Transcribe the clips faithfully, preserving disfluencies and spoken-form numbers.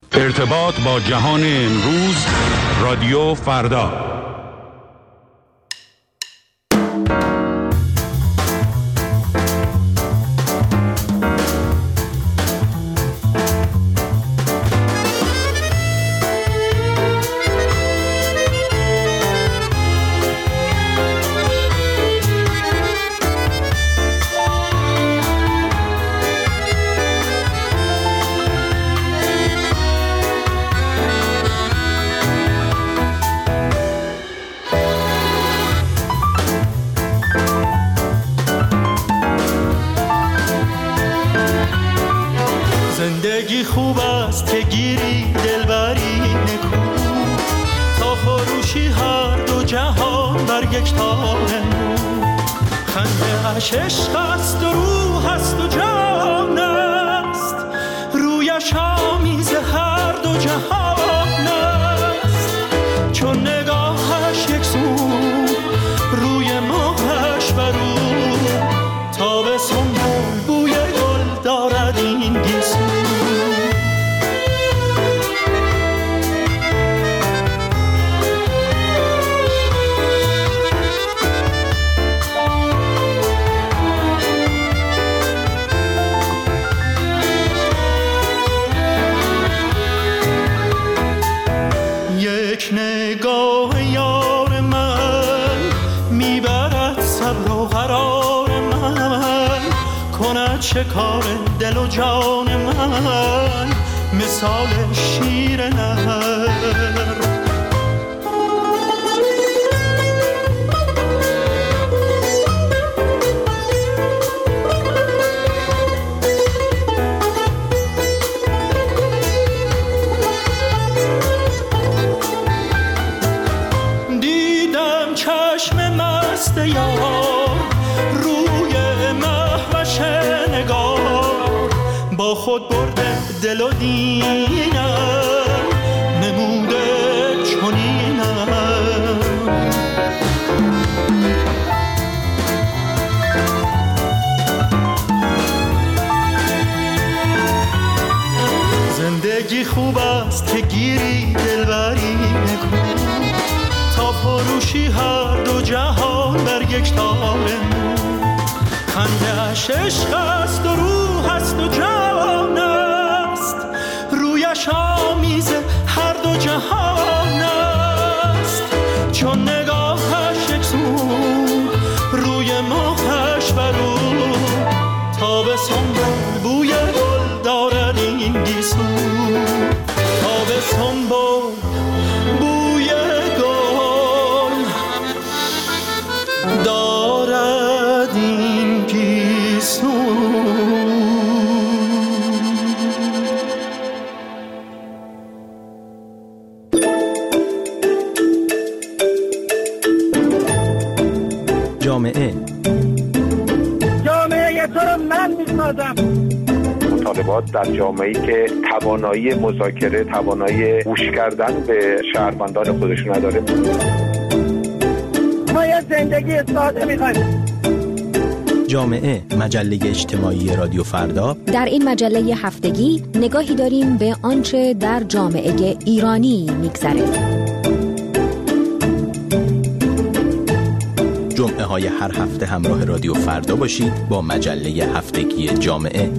ارتباط با جهان امروز، رادیو فردا. زندگی خوب است که گیری دلبری نکو، تا فروشی هر دو جهان بر یک تار نو. خنده اش عشق است و روح است و جان است، رویش آمیز هر دو جهان است. چون نگاهش یک سو، روی ماهش برو، تا به سنبول بوی گل دارد این گیسو. یک نگاه یار من میبرد صبر و قرار من، کند شکار دل و جان من مثال شیر نر. دیدم چشم مست یار روی مهوش نگار، با خود برده دل و دینم نموده چنینم. زندگی خوب است که گیری دلبری نکو، تا فروشی هر دو جهان بر یک تار نو. خنده اش عشق است و روح است و جان است، رویش آمیز هر دو جهان است. چون نگاهش یک سو، روی ماهش برو، تا به سنبول بوی گل دارد این گیسو. تا به سنبول بوی گل دارد این گیسو. جامعه جامعه تو رو من میسازم. مطالبات در جامعه‌ای که توانایی مذاکره، توانایی گوش کردن به شهروندان خودشون نداره. ما یه زندگی ساده می‌خوایم. جامعه، مجله اجتماعی رادیو فردا. در این مجله هفتگی نگاهی داریم به آنچه در جامعه ایرانی می‌گذره. جمعه های هر هفته همراه رادیو فردا باشید با مجله هفتگی جامعه.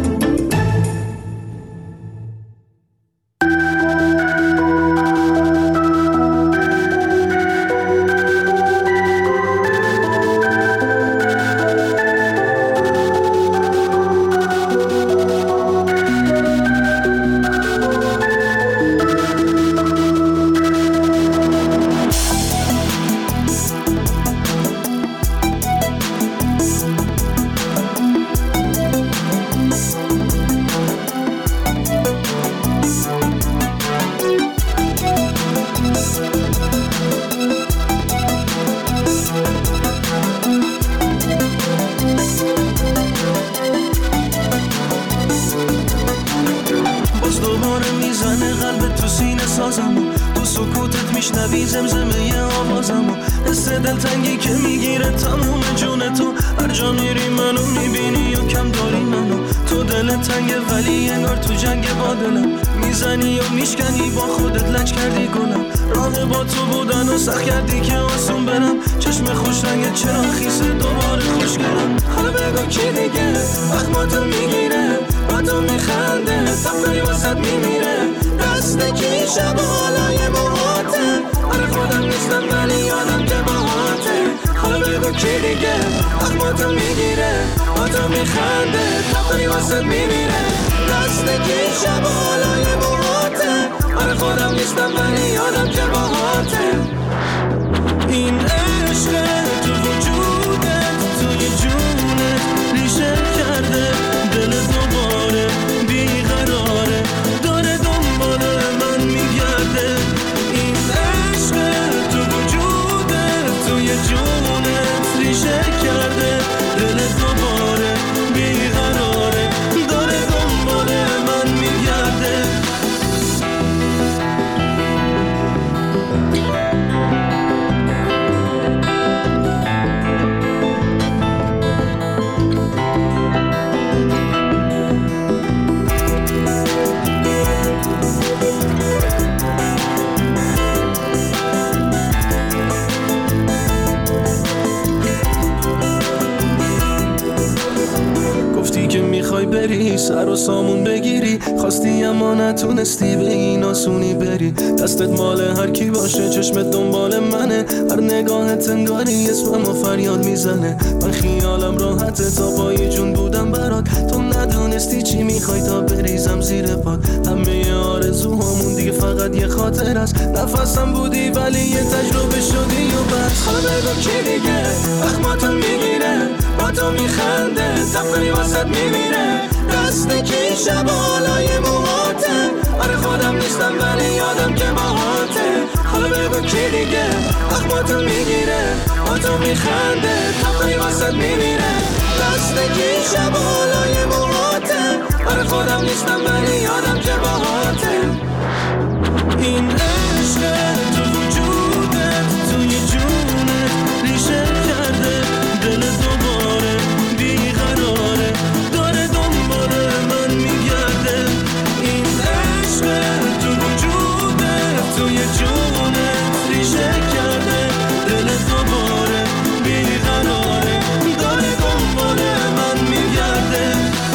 میشنوی زمزمه آوازمو، حس دلتنگی که میگیره تموم جون تو. هر جا میری منو میبینی و کم داری منو. تو دل تنگه ولی انگار تو جنگ با دلم. میزنی و میشکنی با خودت لج کردی گلم. راه با تو بودن و سخت کردی که آسون برم. چشم خوش رنگ چرا خیسه دوباره خوش کردم. حالا بگو کی دیگه اخماتو میگیره با تو میخنده تفکری واسد میمیره. دسته کی شب و حالای موهاته. آره خودم نیستم ولی یادم که باهاته. حالا بگو کی دیگه اخماتو میگیره با تو میخنده تفکری واسد میمیره. دسته کی شب و حالای موهاته. آره خودم نیستم ولی یادم که باهاته. این عشق تو وجودت توی جونت ریشه کرده. دل دوباره بیقراره داره دنبال من میگرده. این عشق تو وجودت توی جونت ریشه کرده. دل دوباره بیقراره داره دنبال من میگرده. گفتی که میخوای بری سر و سامون بگیری. خواستی اما نتونستی به این آسونی بری. دستت مال هر کی باشه چشمت دنبال منه. هر نگاهت انگاری اسمم فریاد میزنه. من خیالم راحته تا پای جون بودم برات. تو ندونستی چی میخوای تا بریزم زیر پات. همه آرزوهامون دیگه فقط یه خاطر است. نفسم بودی ولی یه تجربه شدی و بس. حالا بگو کی دیگه اخماتو میگیره با تو میخنده تفکری واسد میمیره. دسته کی شب و حالای موهاته. آره خودم نیستم ولی یادم که باهاته. حالا بگو کی دیگه اخماتو میگیره با تو میخنده تفکری واسد میمیره. دسته کی شب و حالای موهاته. آره خودم نیستم ولی یادم که باهاته. این عشق تو وجودت توی جونت ریشه کرده. دل دوباره بیقراره داره دنبال من میگرده. این عشق تو وجودت توی جونت ریشه کرده. دل دوباره بیقراره داره دنبال من میگرده.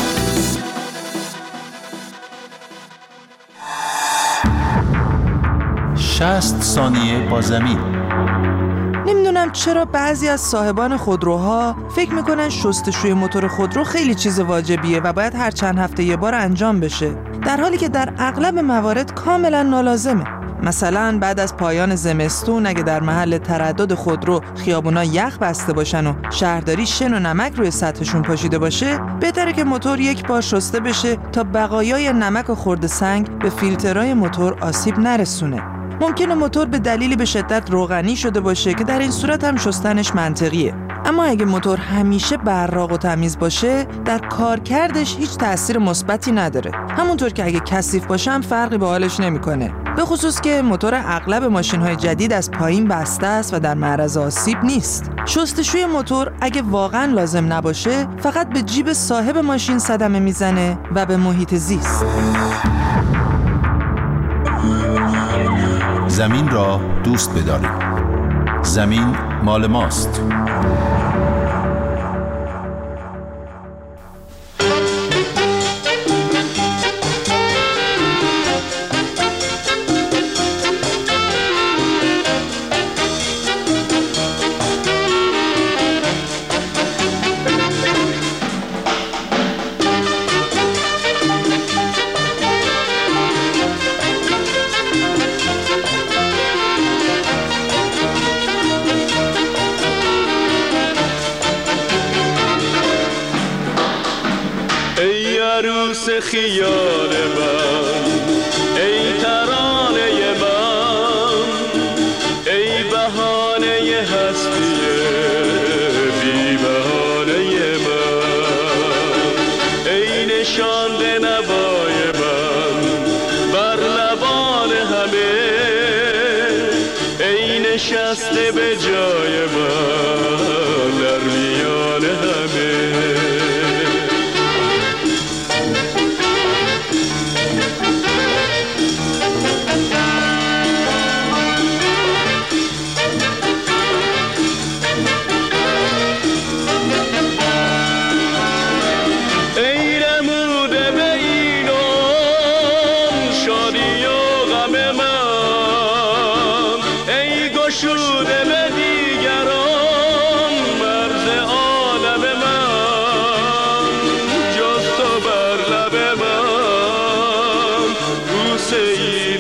شصت ثانیه با زمین. نمیدونم چرا بعضی از صاحبان خودروها فکر میکنن شستشوی موتور خودرو خیلی چیز واجبیه و باید هر چند هفته یه بار انجام بشه، در حالی که در اغلب موارد کاملا نالازمه. مثلا بعد از پایان زمستون اگه در محل تردد خودرو خیابونا یخ بسته باشن و شهرداری شن و نمک روی سطحشون پاشیده باشه، بهتره که موتور یک بار شسته بشه تا بقایای نمک و خرد سنگ به فیلترهای موتور آسیب نرسونه. ممکنه موتور به دلیلی به شدت روغنی شده باشه که در این صورت هم شستنش منطقیه. اما اگه موتور همیشه براق و تمیز باشه، در کارکردش هیچ تأثیر مثبتی نداره. همونطور که اگه کثیف باشه هم فرقی به حالش نمیکنه. به خصوص که موتور اغلب ماشین‌های جدید از پایین بسته است و در معرض آسیب نیست. شستشوی موتور اگه واقعا لازم نباشه، فقط به جیب صاحب ماشین صدمه میزنه و به محیط زیست. زمین را دوست بدارید. زمین مال ماست. خیال من ای ترانه من، ای بهانه هستی بی بهانه من، ای نشانده نوای من بر لبان همه، ای نشسته به جای من در میان همه. گشوده به دیگران مرز عالم من، جز تو بر لب من بوسه ای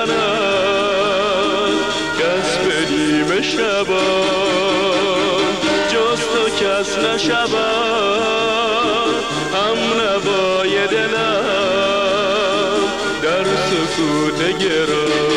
نزند کس به نیمه شبان، جز تو کس نشود هم نوای دلم در سکوت گران.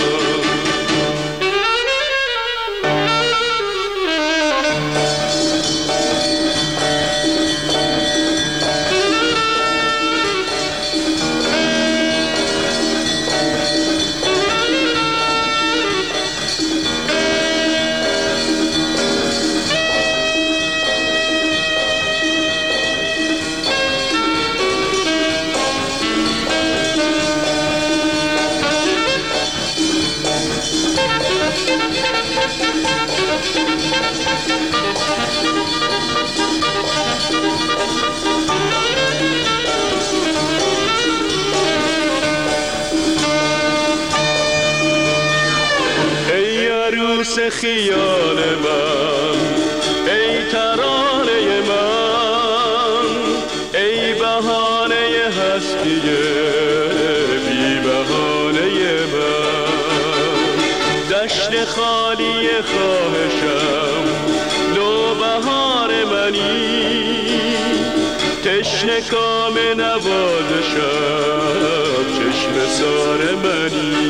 خیال من ای ترانه من، ای بهانه هستی بی بهانه من، دشت خالی خواهشم نو بهار منی، تشنه کام نوازشم چشم سار منی.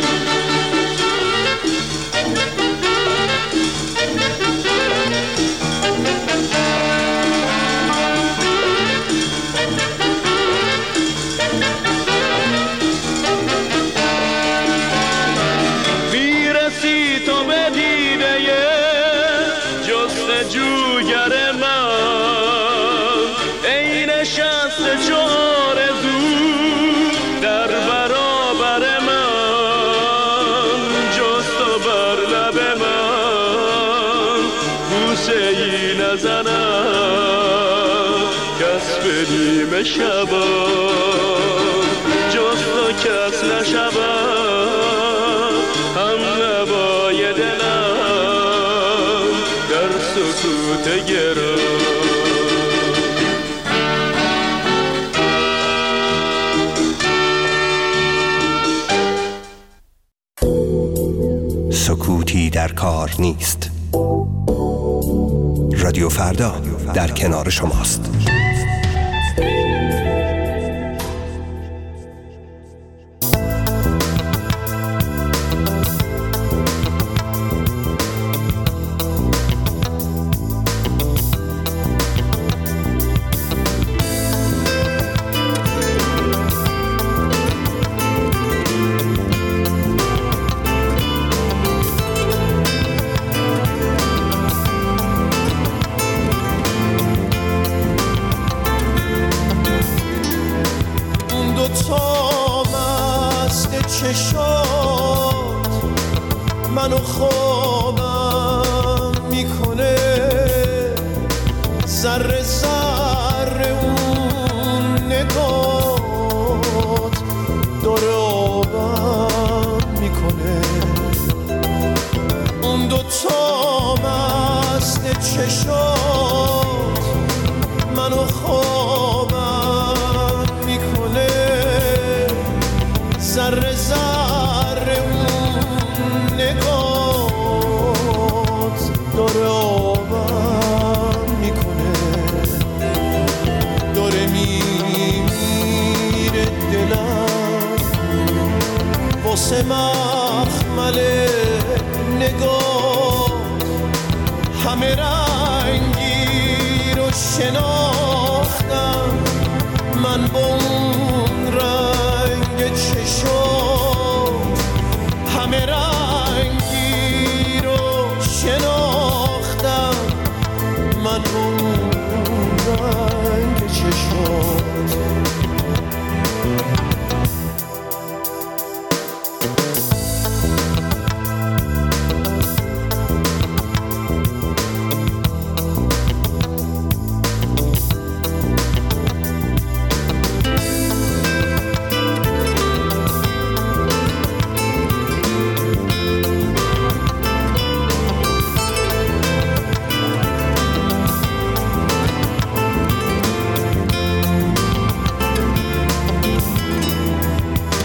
شبان جز تو کس نشود هم نوای دلم در سکوت گران. سکوتی در کار نیست. رادیو فردا در کنار شماست.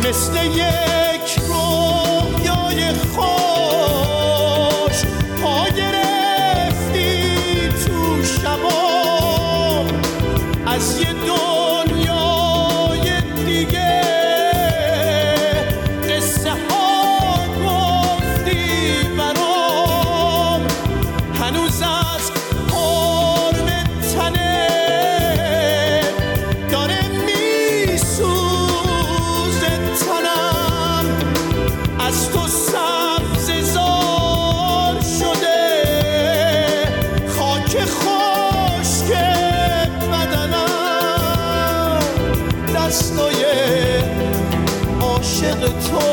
مثل یک رویای خوش پا گرفتی تو شبا از یه دنیای دیگه قصه ها گفتی برام هنوز از قرب تنه داره میسوزه تنم از تو سبزه زار شده خاک خشک بدنم دستای عاشق تو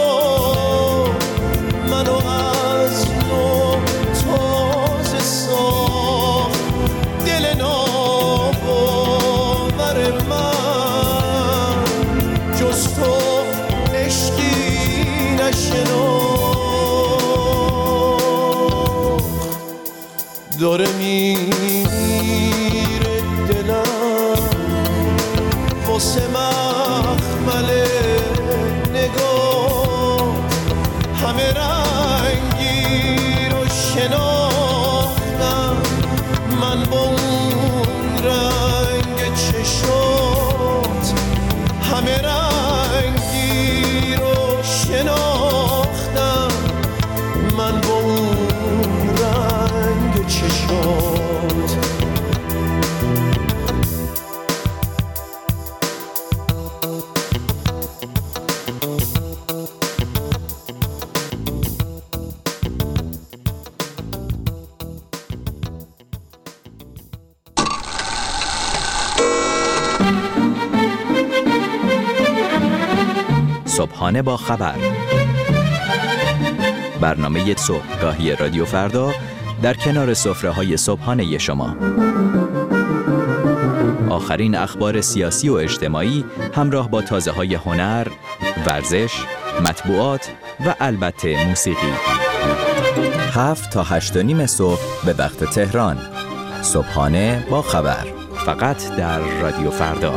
منو از نو تازه ساخت دل ناباور من جز تو عشقی نشناخت داره میره دلم واسه مخمل نگاه همه رنگی رو شناختم من با اون رنگ چشات همه رنگی رو شناختم من با اون رنگ چشات صبحانه با خبر، برنامه صبحگاهی رادیو فردا در کنار سفره‌های صبحانه شما. آخرین اخبار سیاسی و اجتماعی همراه با تازه‌های هنر، ورزش، مطبوعات و البته موسیقی. هفت تا هشت و نیم صبح به وقت تهران. صبحانه با خبر، فقط در رادیو فردا.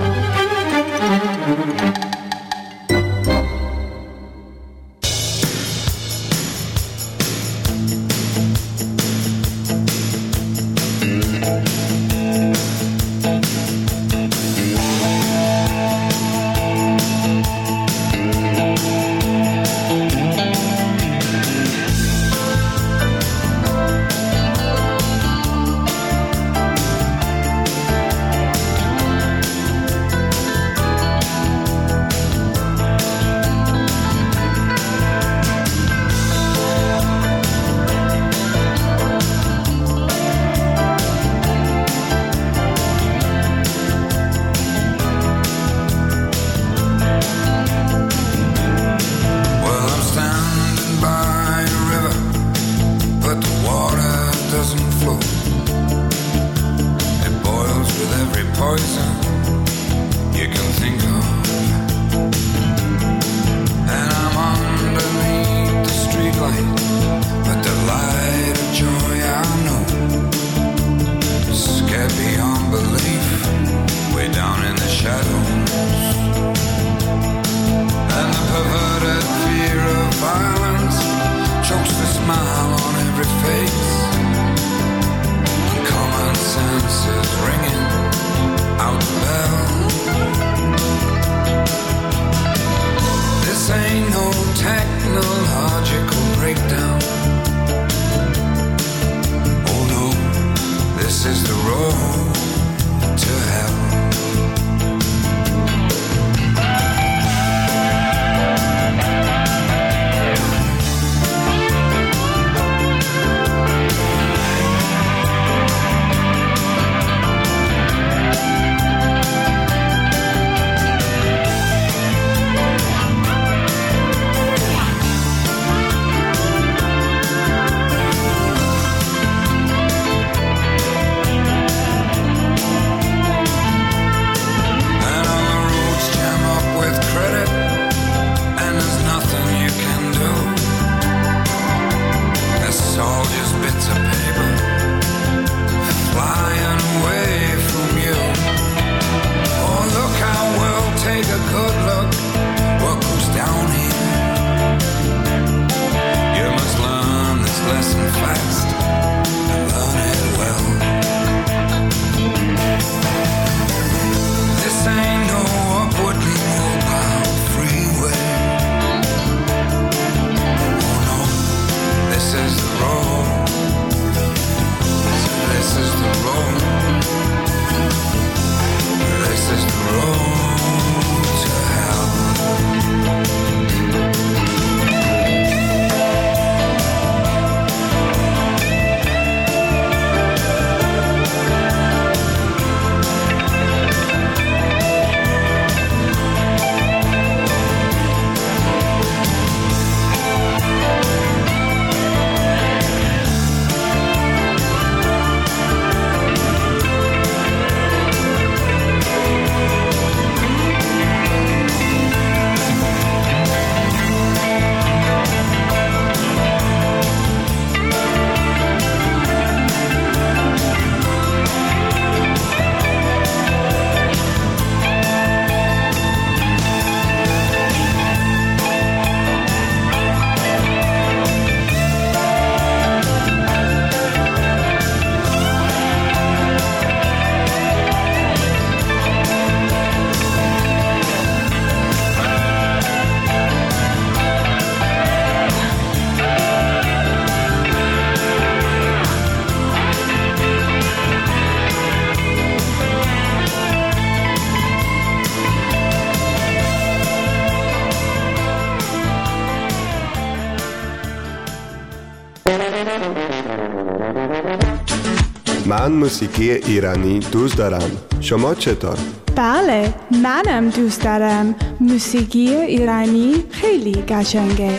من موسیقی ایرانی دوست دارم. شما چطور؟ بله، منم دوست دارم. موسیقی ایرانی خیلی قشنگه.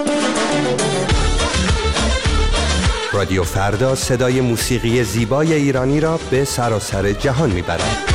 رادیو فردا صدای موسیقی زیبای ایرانی را به سراسر جهان میبرد.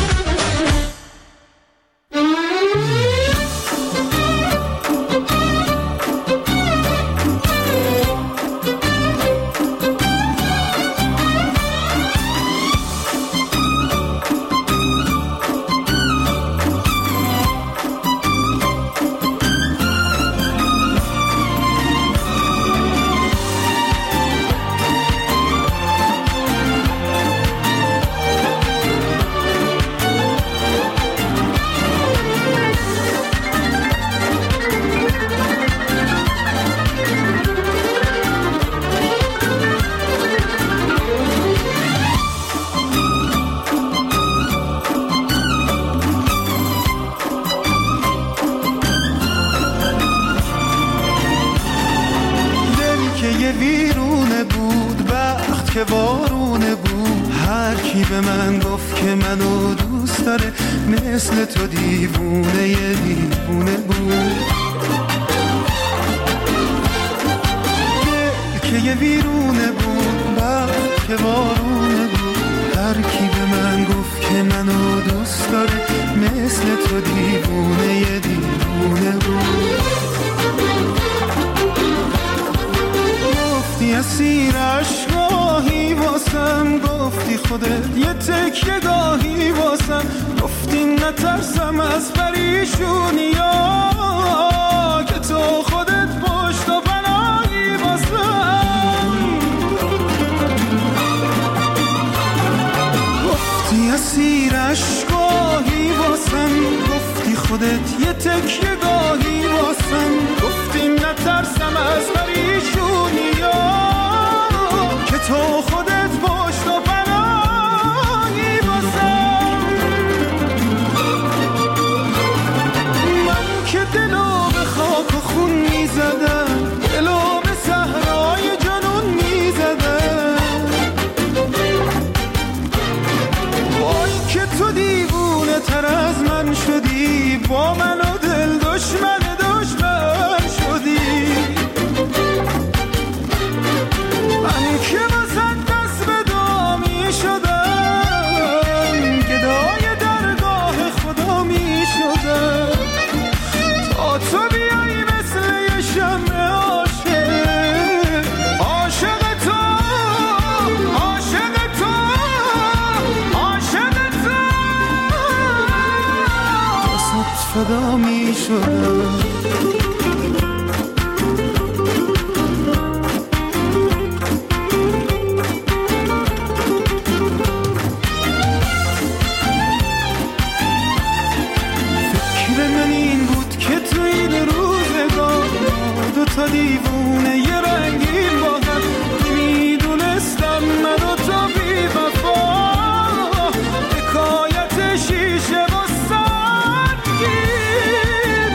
که وارونه بود، هر کی به من گفت که منو دوست داره مثل تو دیوونه یه دیوونه بود. دل که یه ویرونه بود، وقت که وارونه بود، هر کی به من گفت که منو دوست داره مثل تو دیوونه یه دیوونه بود. گفتی اسیر عشقاهی واسم، گفتی خودت یه تکیه گاهی واسم، گفتی نترسم از پریشونی ها که تو خودت پشت و پناهی واسم. گفتی اسیر عشقاهی واسم، گفتی خودت یه تکیه گاهی واسم، گفتی نترسم از پریشونی ها که تو خودت پشت و پناهی واسم. من که دلو به خاک و خون میزدم، دلو به صحرای جنون میزدم، وای که تو دیوونه تر از من شدی، با من و دل دشمن دشمن شدی. من که واسه دست به دامی شدم، گدای درگاه خدا می شدم، تا تو بیایی مثل یه شمع عاشق، عاشق تو، عاشق تو، عاشق تو، واسه فدا می شدم. تا دیوونه یه رنگیم با هم، نمیدونستم من و تو بی وفا، حکایت شیشه و سنگین.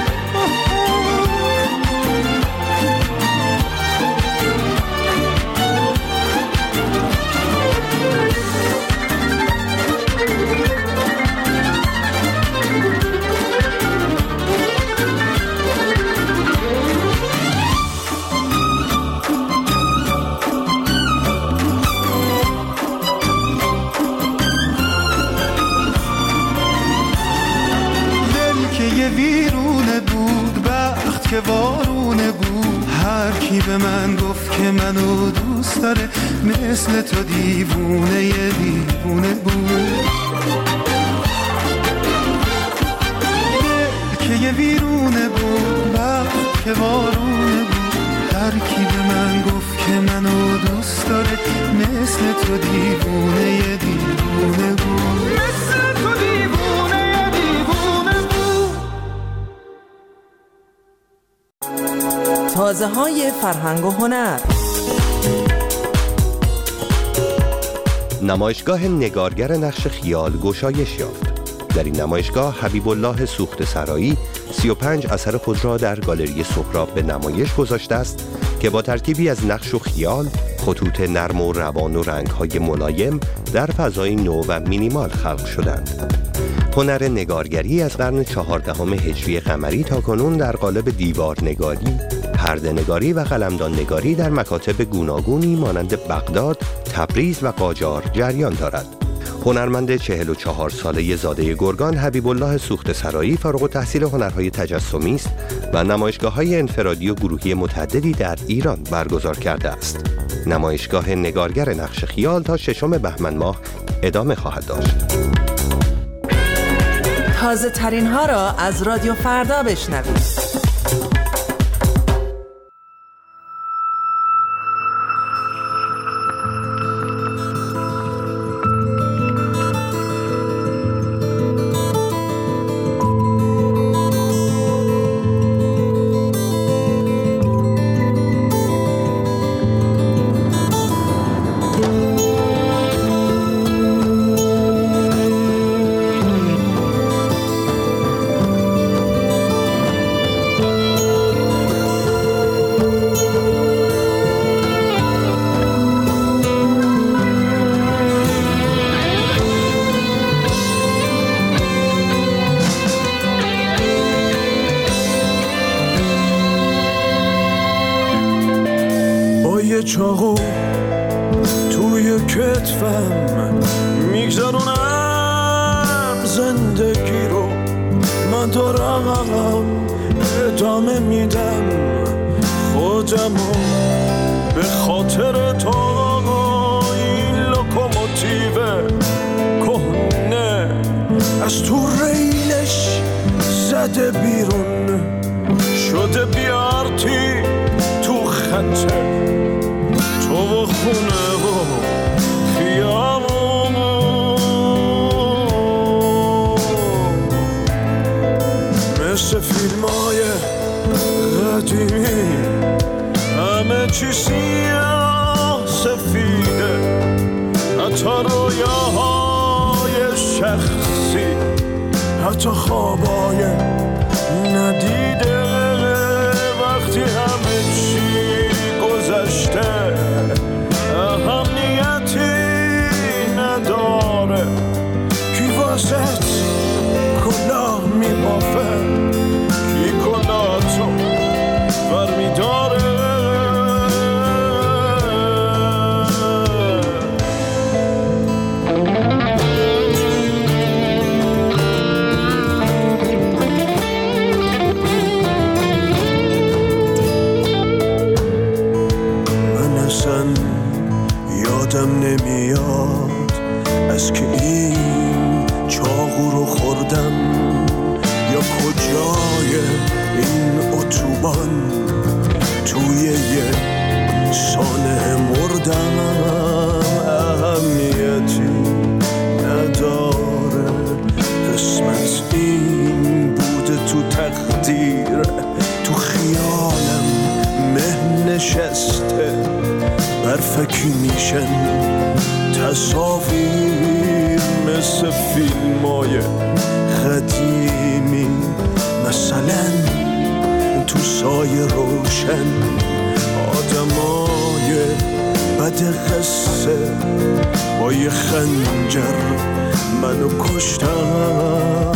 ویرونه بود، وقت که وارونه بود، هر کی به من گفت که منو دوست داره مثل تو دیوونه یه دیوونه بود. دل که یه ویرونه بود، وقت که وارونه بود، هر کی به من گفت که منو دوست داره مثل تو دیوونه یه دیوونه بود، مثل تو دیوونه یه دیوونه بود. تازه های فرهنگ و هنر. نمایشگاه نگارگر نقش خیال گشایش یافت. در این نمایشگاه حبیب الله سوخته سرایی سی و پنج اثر خود را در گالری سهراب به نمایش گذاشته است که با ترکیبی از نقش و خیال، خطوط نرم و روان و رنگ‌های ملایم در فضای نو و مینیمال خلق شدند. هنر نگارگری از قرن چهاردهم هجری قمری تا کنون در قالب دیوارنگاری، پرده‌نگاری و قلمدان‌نگاری در مکاتب گوناگونی مانند بغداد، تبریز و قاجار جریان دارد. هنرمند چهل و چهار ساله زاده گرگان حبیب الله سوخت‌سرایی فارغ التحصیل هنرهای تجسمی است و نمایشگاه‌های انفرادی و گروهی متعددی در ایران برگزار کرده است. نمایشگاه نگارگر نقش خیال تا ششم بهمن ماه ادامه خواهد داشت. تازه ترین ها را از رادیو فردا بشنوید. چاقو توی کتفم میگذرونم زندگی رو، من دارم ادامه میدم خودمو به خاطر تا این لوکوموتیو کهنه از تو ریلش زده بیرون شده بیارتی تو خطه تو و خونه و خیابون، مثل فیلمای قدیمی همه چی سیاه سفیده، حتی رویاهای شخصی، حتی خوابای ندیده. وقتی همه چی گذشته اهمیتی نداره، کی واسط کلاه میبافه، کی کلاهتو ور میداره. یادم نمیاد از که این چاقو رو خوردم یا کجای این اتوبان توی یه سانه مردم. اهمیتی نداره، قسمت این بوده تو تقدیر، تو خیالم مه نشسته، برفکی میشن تصاویر مثل فیلمای قدیمی، مثلا تو سایه روشن آدمای بد قصه با یه خنجر منو کشتن.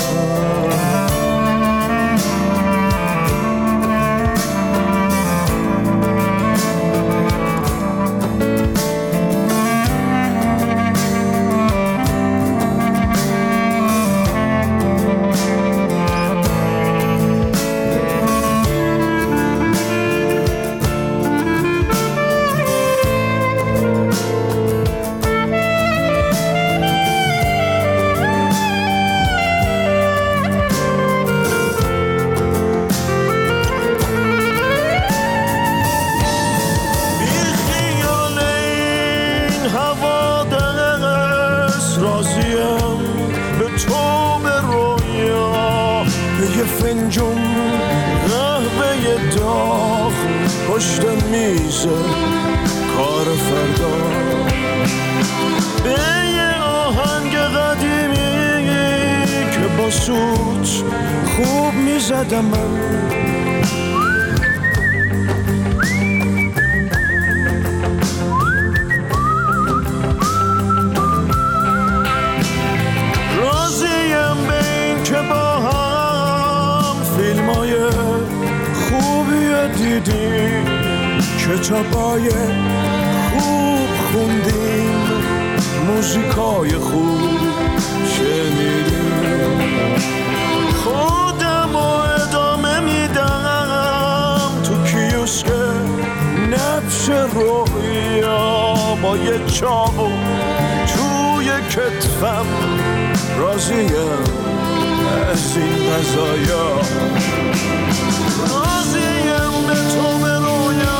پشت میز کار فردا به یه آهنگ قدیمی که با سوت خوب میزدم من. راضیم به این که با هم فیلمای خوبی دیدیم، کتابای خوب خوندیم، موزیکای خوب شنیدیم. خودم رو ادامه میدم تو کیوسک نبش رویا، با یه چاقو توی کتفم. راضیم از این قضایا، راضیم به تو به رویا.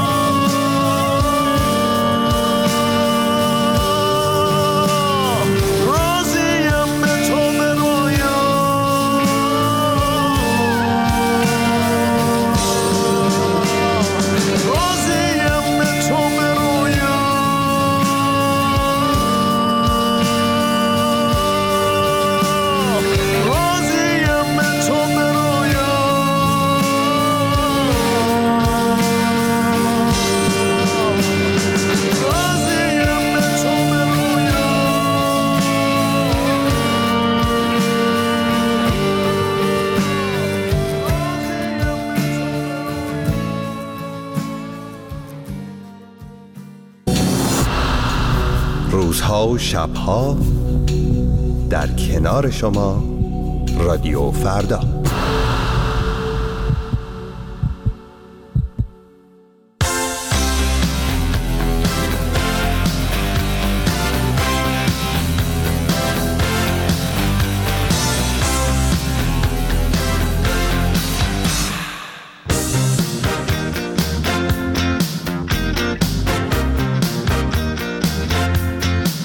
روزها و شبها در کنار شما رادیو فردا.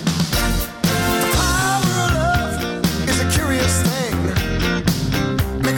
Make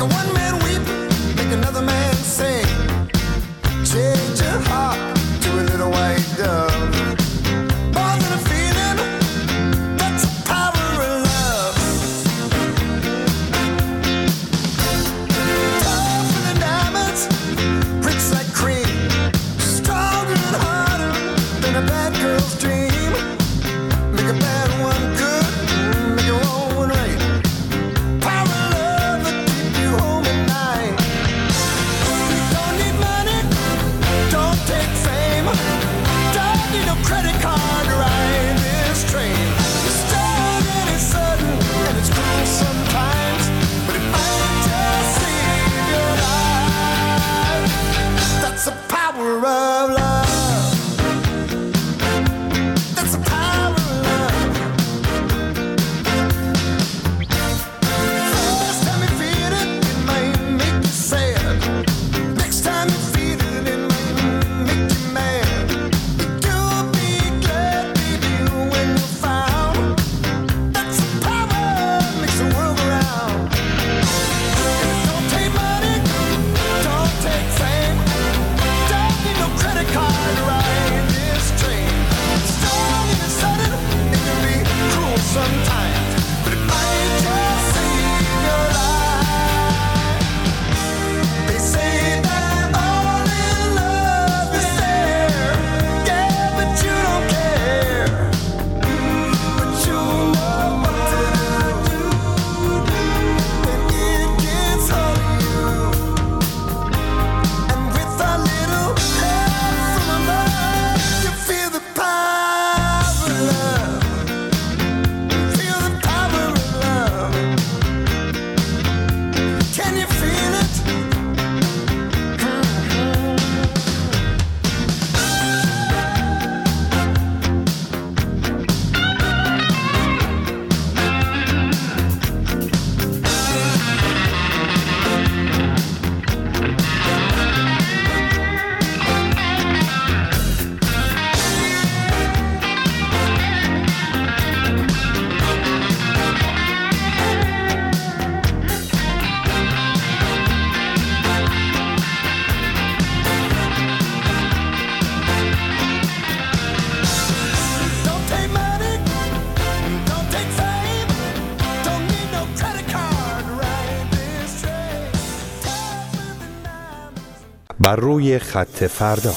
بر روی خط فردا.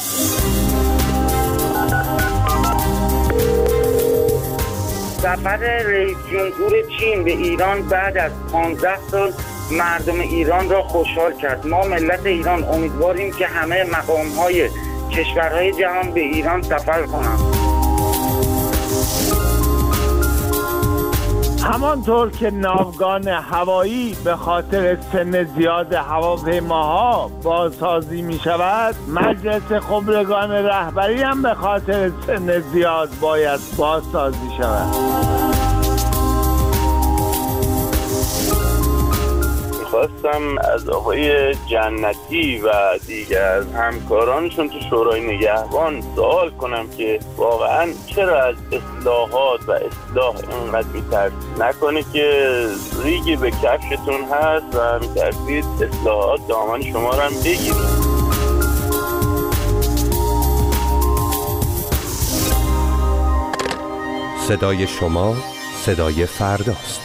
سفر رئیس جمهور چین به ایران بعد از پانزده سال مردم ایران را خوشحال کرد. ما ملت ایران امیدواریم که همه مقام‌های کشورهای جهان به ایران سفر کنند. همانطور که ناوگان هوایی به خاطر سن زیاد هواپیماها بازسازی می شود، مجلس خبرگان رهبری هم به خاطر سن زیاد باید بازسازی شود. خواستم از آقای جنتی و دیگر همکارانشون تو شورای نگهبان سوال کنم که واقعا چرا از اصلاحات و اصلاح اینقدر میترسید؟ نکنه که ریگی به کفشتون هست و میترسید اصلاحات دامن شما رو هم بگیرید. صدای شما صدای فرداست.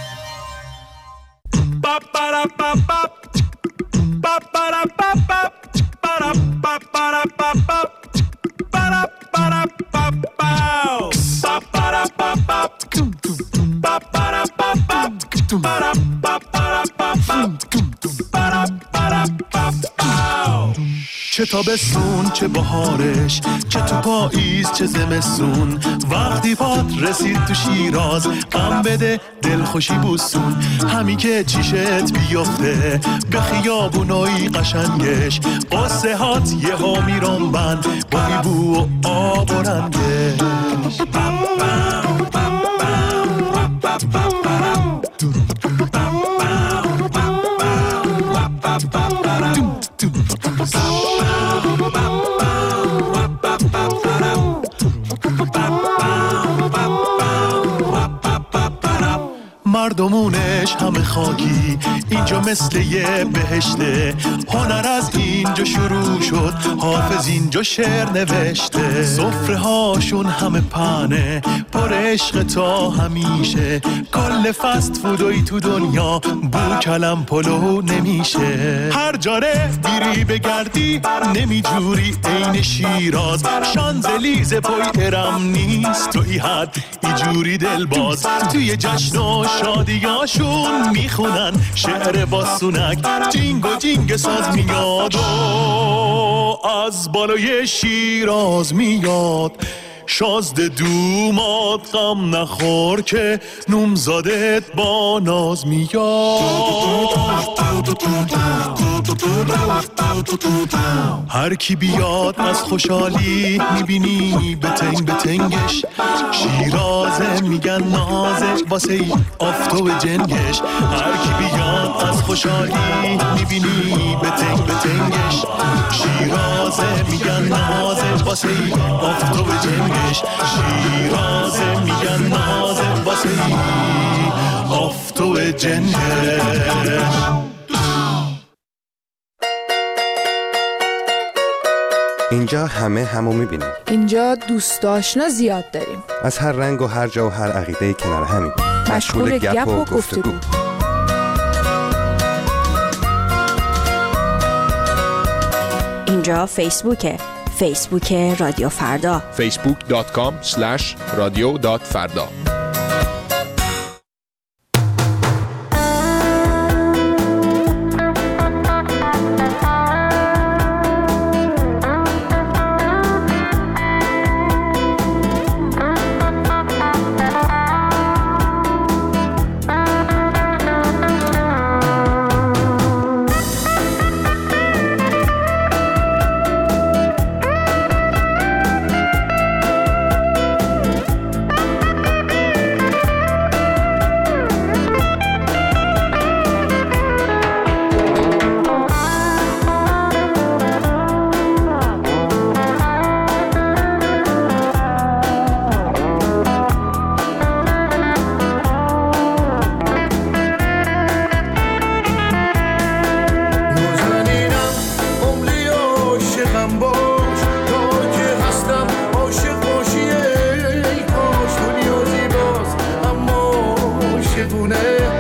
چه تابستون چه بهارش، چه تو پاییز چه زمستون، وقتی پات رسید تو شیراز غم بده دل خوشی بوسون. همین که چیشت بیفته به خیابونای قشنگش، قصه هات یه ها میرون بند با بو و آب و رنگش. مردمونش همه خاکی، اینجا مثل یه بهشته. هنر از اینجا شروع شد، حافظ اینجا شعر نوشته. سفره هاشون همه پنه پر عشق تا همیشه. کل فست فودوی تو دنیا بو کلم پلو نمیشه. هر جاره بیری بگردی نمیجوری عین شیراز. شانزلیز پای ارم نیست توی حد ایجوری دلباز. توی جشن و شادیاشون میخونن شعر باسونک، جینگ و جینگ ساز میاد و از بالای شیراز میاد. شازده دومات غم نخور که نومزادت با ناز میاد. هر کی بیاد از خوشحالی میبینی بتنگ بتنگش. شیرازه میگن نازه واسه ای آفتو جنگش. هر کی بیاد از خوشحالی میبینی بتنگ بتنگش. شیرازه میگن نازه واسه ای آفتو جنگش. شیرازه میگن نازه واسه ای آفتو جنگش. اینجا همه همو میبینیم. اینجا دوست آشنا زیاد داریم، از هر رنگ و هر جا و هر عقیده کنار همین. مشغول گپ و گفتگو. اینجا فیسبوکه، فیسبوک رادیو فردا، فیسبوک دات کام اسلش رادیو دات فردا.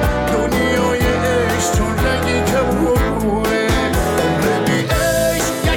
دنیای عشق چون رنگی که بوره. عمر بی عشق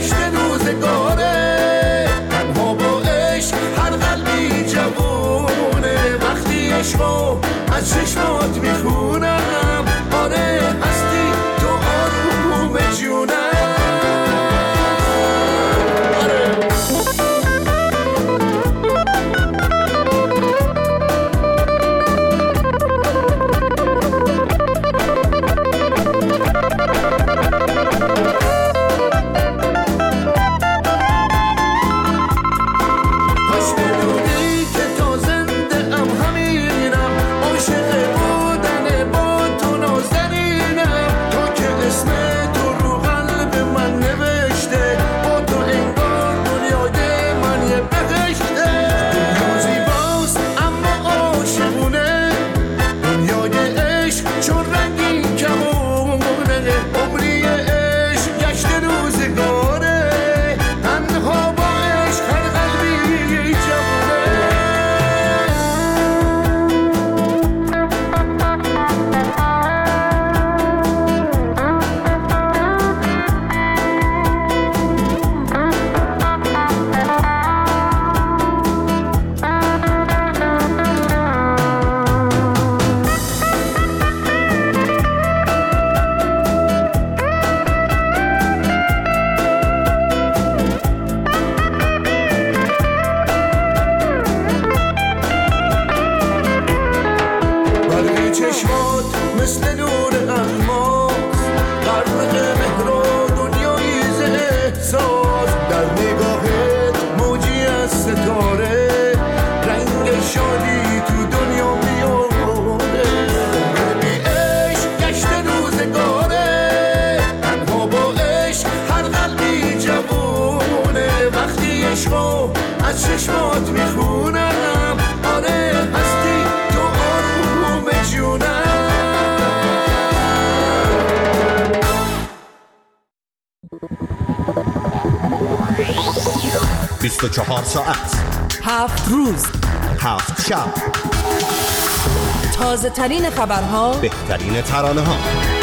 عشقو از چشمات میخونم، آره هستی تو آروم جونم. بیست و چهار ساعت، هفت روز، هفت شب، تازه ترین خبرها، بهترین ترانه ها.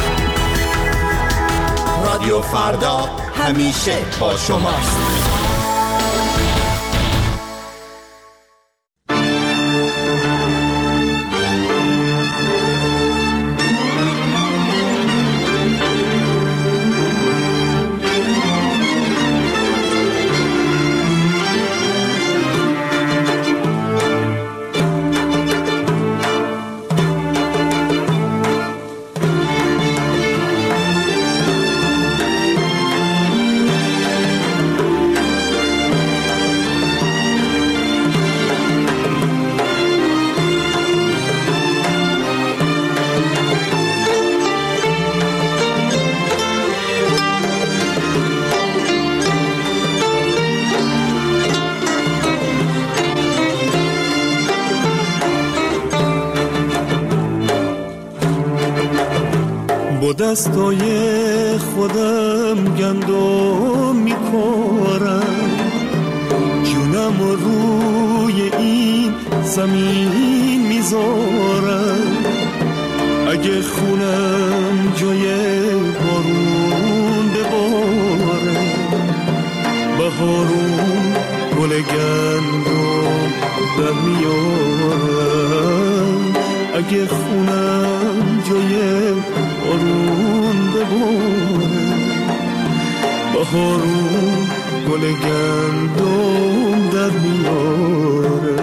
رادیو فردا همیشه با شماست. دستای خودم گندم میکارم، جونم روی این زمین میذارم. اگه خونم جای بارون بباره، بهارون گل گندم در میارم. اگه خونم جای بارون بباره، بهارون گل گندم در میاره.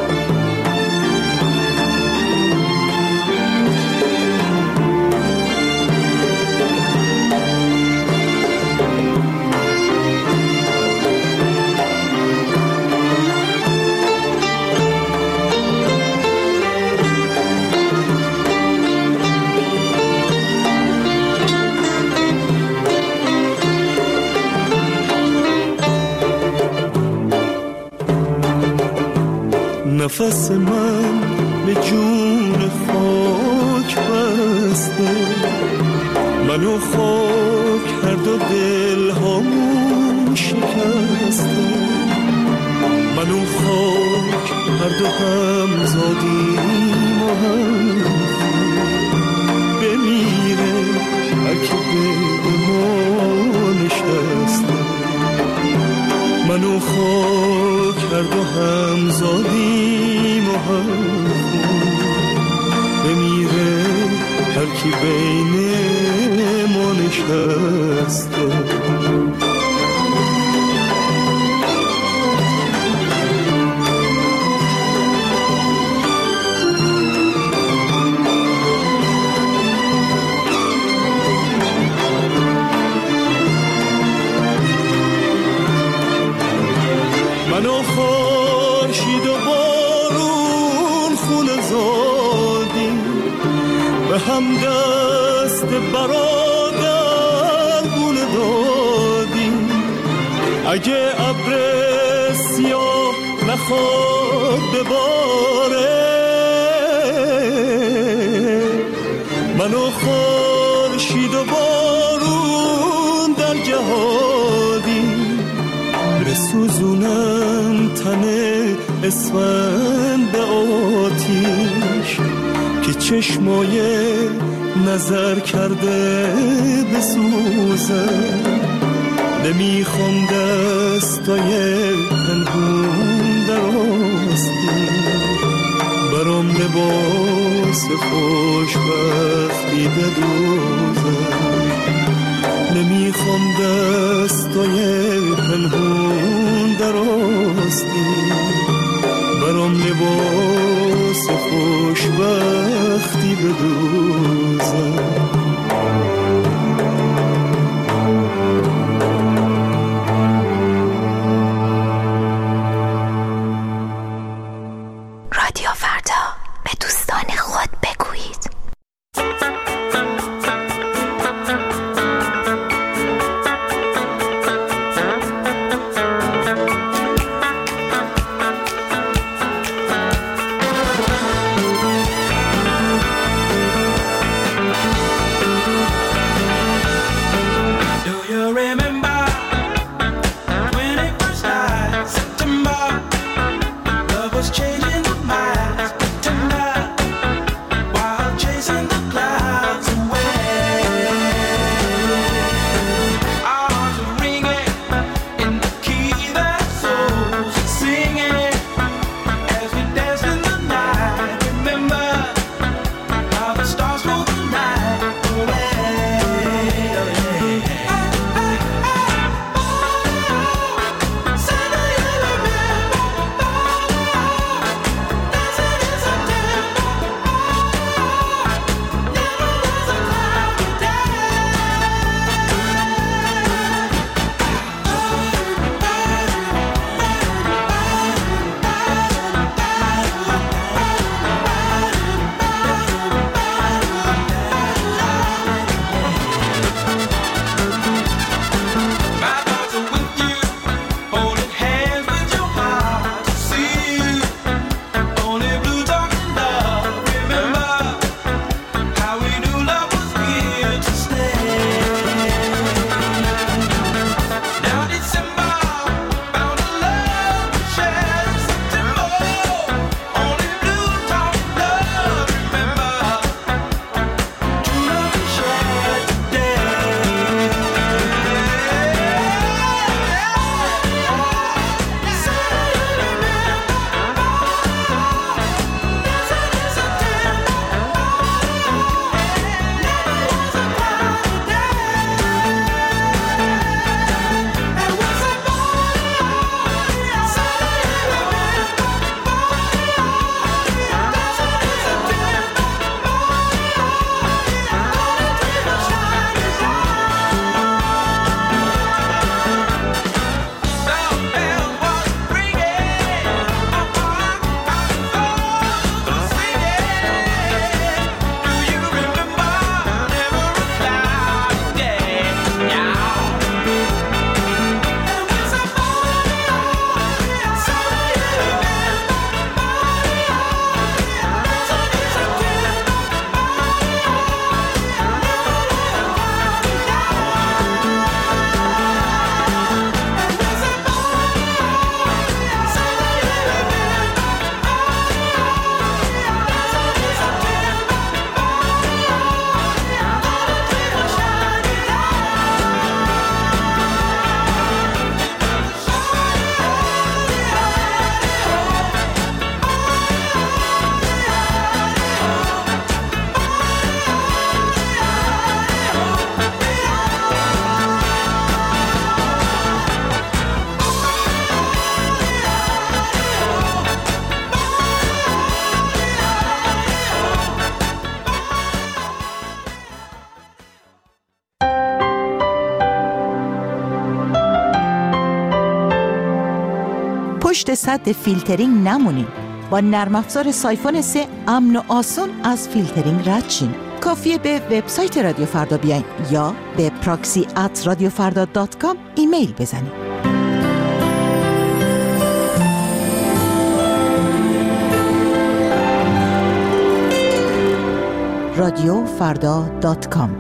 نفس من به جون خاک بسته، منو خاک هر دو دل هامون شکسته. منو خاک هر دو هم زادیم و هم بمیره هر که به ما نشسته. منو خاک هر دو هم زادیم و هم بمیره هر کی بین ما نشسته. منو خورشید و بارون خونه زادیم، به هم دست برادر گونه دادیم. اگه ابر سیاه نخواد بباره، منو خورشید و بارون در جهادیم. بسوزونم تن اسفند به آتیش، که چشمای نظر کرده بسوزه. نمیخوام دستای پنهون در آستین، برام لباس خوشبختی بدوزه. نمیخوام دستای پنهون در آستین، برام لباس خوشبختی بدوزه. رادیو فردا، به دوستان خود بگویید. پشت سد فیلترینگ نمونین. با نرم افزار سایفون سه امن و آسون از فیلترینگ رد شین. کافیه به وبسایت رادیو فردا بیاین یا به پراکسی ات رادیو فردا دات کام ایمیل بزنین. رادیو فردا دات کام.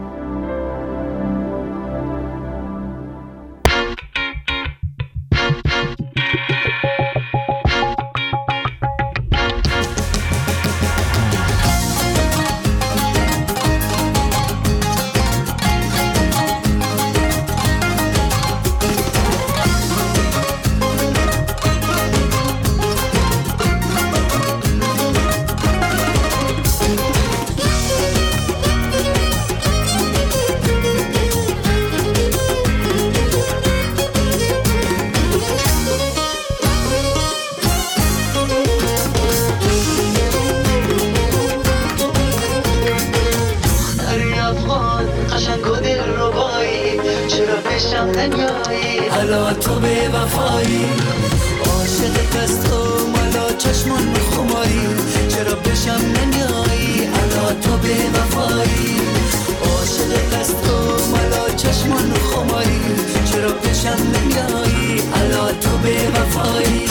حالا تو به وفایی عاشق دست و مالا چشمان خماری چرا بشم نمیایی حالا تو به وفایی عاشق دست و مالا چشمان خماری چرا بشم نمیایی حالا تو به وفایی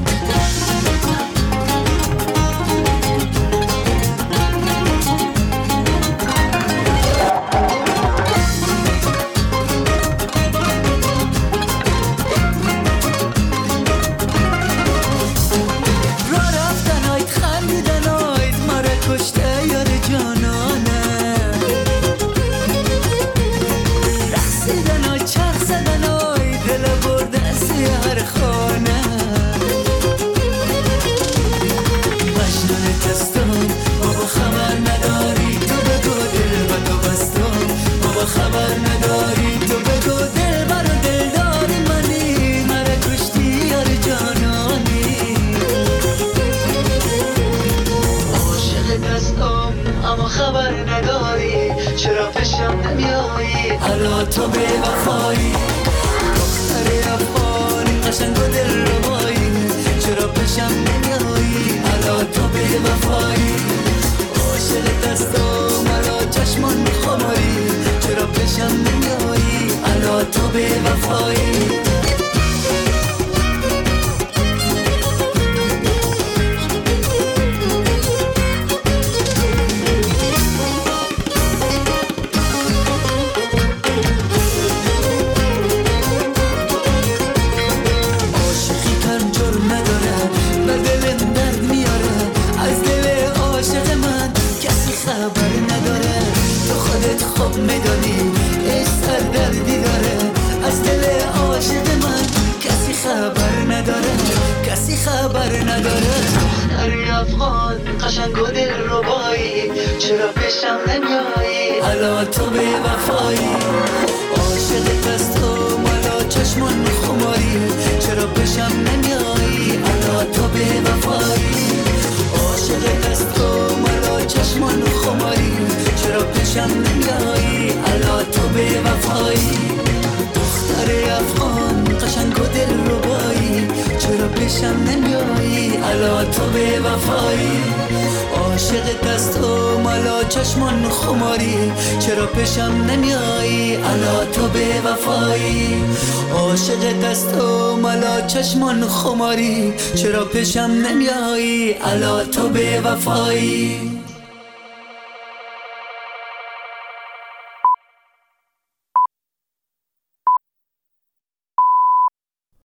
حالا تو به وفایی دختر افغانی قشنگ و دل ربایی چرا پیشم نمیایی حالا تو به وفایی عاشق دست و مرا چشمان خماری چرا پیشم نمیایی حالا تو به وفایی قشنگ و دل ربایی چرا پیشم نمیایی حالا تو به وفایی عاشق دست و مالا چشمان خماری چرا پیشم نمیایی حالا تو به وفایی عاشق دست و مالا چشمان خماری چرا پیشم نمیایی حالا تو به وفایی دختر افغان قشنگ و دل ربایی چرا پیشم نمیایی حالا تو به وفایی عاشق دست و مالا چشمان خماری چرا پیشم نمیایی حالا تو به وفایی عاشق دست و مالا چشمان خماری چرا پیشم نمیایی حالا تو به وفایی